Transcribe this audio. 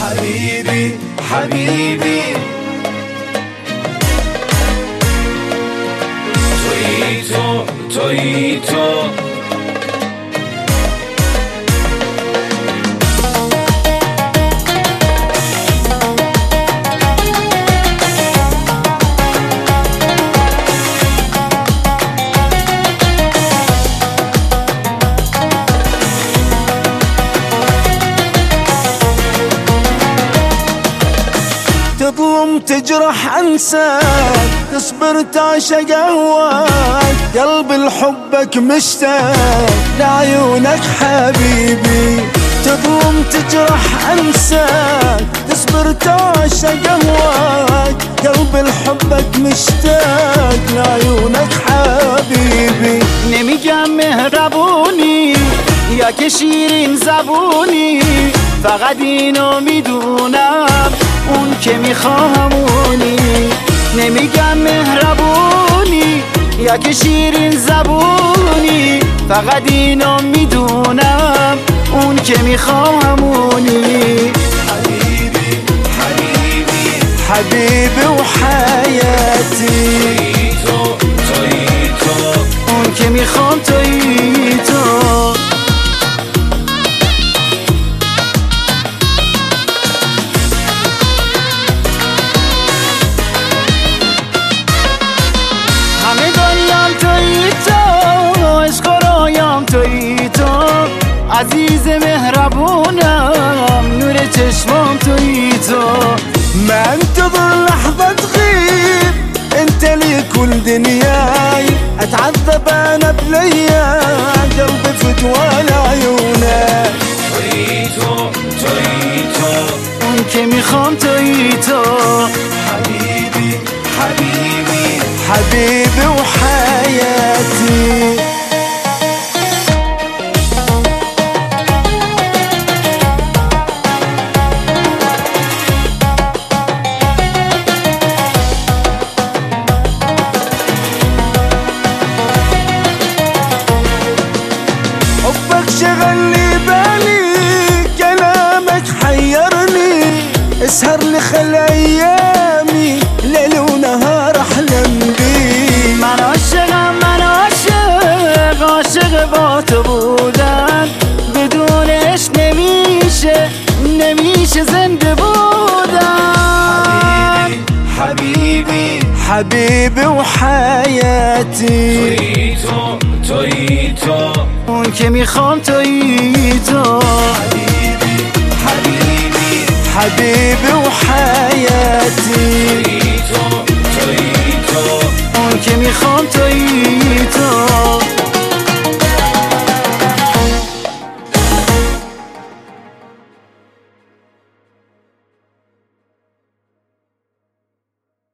حبيبي حبيبي تویی تو تظلم تجرح انساك تصبر تعشق هواك قلب لحبك مشتاق لعيونك حبيبي تظلم تجرح انساك تصبر تعشق هواك قلب لحبك مشتاق لعيونك حبيبي نمیگم مهربونی یا که شیرین زبونی فقط اینو میدونم اون که میخوامونی نمیگم مهربونی یا که شیرین زبونی فقط اینو میدونم اون که میخوامونی حبيبي حبيبي حبيبي وحياتي تویی تو اون که میخوام تویی تو همه دنیام تویی تو عشق و رویام تویی تو عزیز مهربونم نور چشمام تویی تو ما انتظر لحظة تغيب انت لي كل دنياي اتعذب انا بلياك قلبي فتوى لعيونك تویی تو اون که میخوام تویی تو حبيبي حبيبي حبيبي وحياتي حبك شغل لي بالي كلامك حيرني اسهر لي خل ايامي ليل ونهار احلم بيك من عاشقم من عاشق عاشق با تو بودن بدون عشق نمیشه زنده بودن حبيبي حبيبي وحياتي تویی تو اون که میخوام تویی تو حبيبي حبيبي حبيبي وحياتي تویی تو اون که میخوام تویی تو